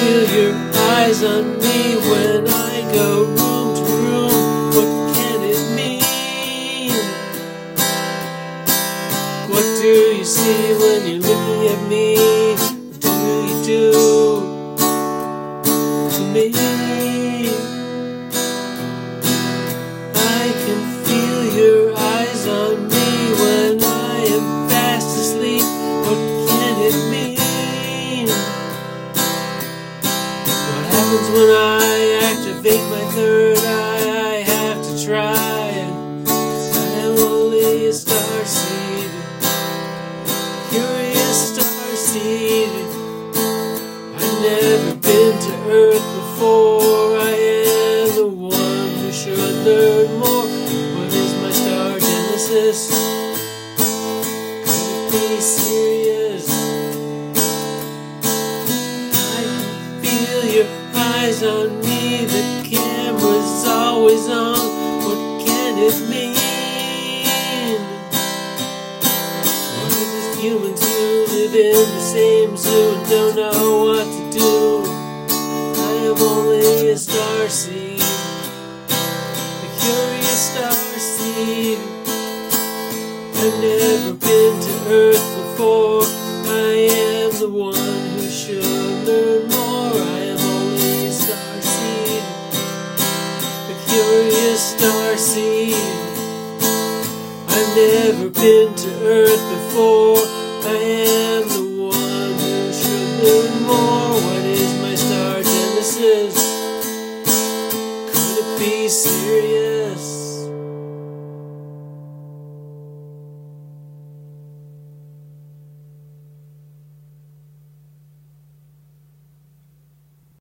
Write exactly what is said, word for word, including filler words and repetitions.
feel your eyes on me when I go room to room. What can it mean? What do you see when you're looking at me? What do you do to me? I can feel your eyes on me when I am fast asleep. What can it mean? What happens when I activate my third eye? I have to try. I am only a starseed, curious starseed. I've never been to Earth before. I am the one who should learn more. What is my star genesis? Could it be serious? I can feel your eyes on me. The camera's always on. What can it mean? What are these humans who live in the same zoo and don't know what to do? I am only a starseed, a curious starseed. I've never been to Earth before. I am the one who should learn more. I am only a starseed, a curious starseed. I've never been to Earth before. I am the one who should learn more.